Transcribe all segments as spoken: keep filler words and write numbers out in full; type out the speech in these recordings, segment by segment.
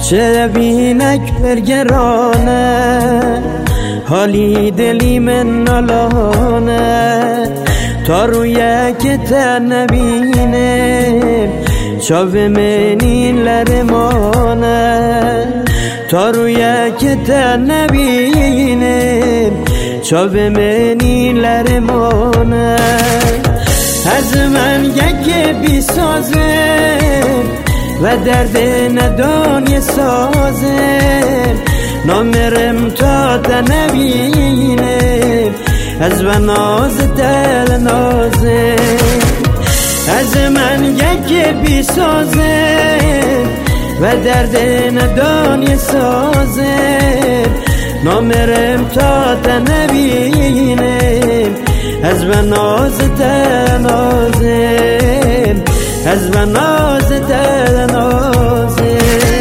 چه بینک برگرانه حالی دلی من نالانه تا روی کت نبینه چاو منین لرمانه تا روی کت نبینه چاو منین لرمانه از من یک بی سازه و درد ندانی سازه نامرم تا نبینه از و ناز دل نازه از من یک بی سازه و درد ندانی سازه نامرم تا نبینه از و ناز دل نازه از و ناز دل نازه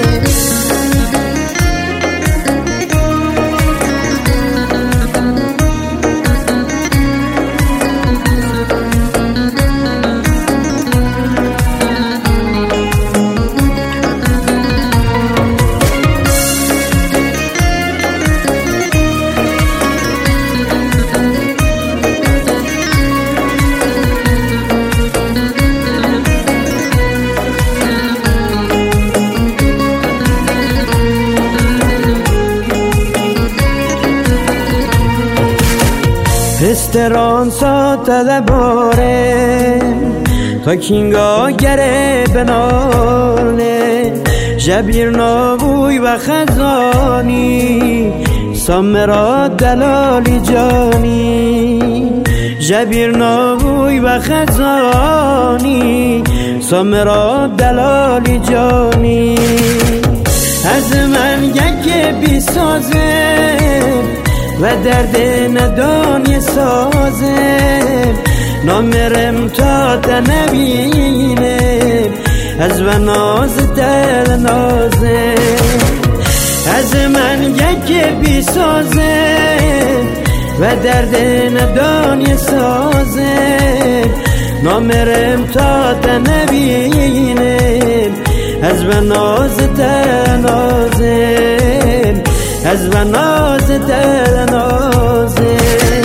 استرانسا تدباره تا کینگا گره بناله جبیر نابوی و خزانی سامرا دلالی جانی جبیر نابوی و خزانی سامرا دلالی جانی از من یک بی سازه و درد ندانی سازه نامرم تا نبینه از و ناز دل نازه از من یک بی سازه و درد ندانی سازه نامرم تا نبینه از و ناز دل نازه از و ناز دل نازه